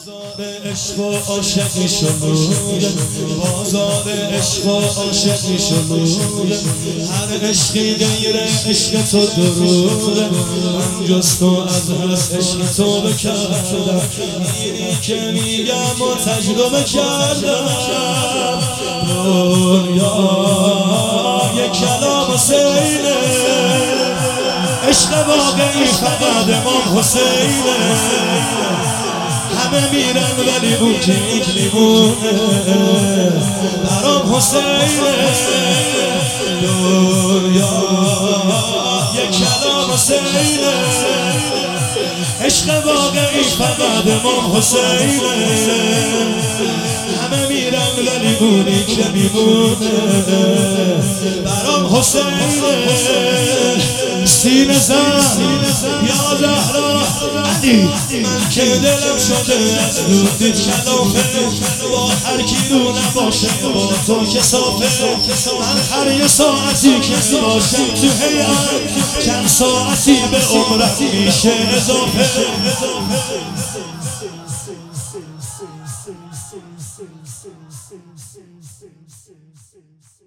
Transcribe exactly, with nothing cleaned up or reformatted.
بازار عشق و عاشقی شنود، بازار عشق و عاشقی شنود، هر عشقی غیر عشق تو درود، من جز تو از هر عشق تو بکردم، اینی که میگم و تجربه کردم. دنیا یک کلام حسینه، عشق واقعی فقط امام حسینه. همه میرن ولی اون که میمونه برام حسینه. دنیا یک کلام حسینه، عشق واقعی فقط امام حسینه. همه میرن ولی اونی که میمونه برام حسینه. سینه زن یا زهرا علی، من که دلم شده از دودی کلافه، با هر کی رو نباشه با تو که صافه. من هر یه ساعتی که باشم تو حیات، چند ساعتی به عمرم میشه اضافه. Sing, sing, sing, sing, sing, sing, sing, sing, sing, sing.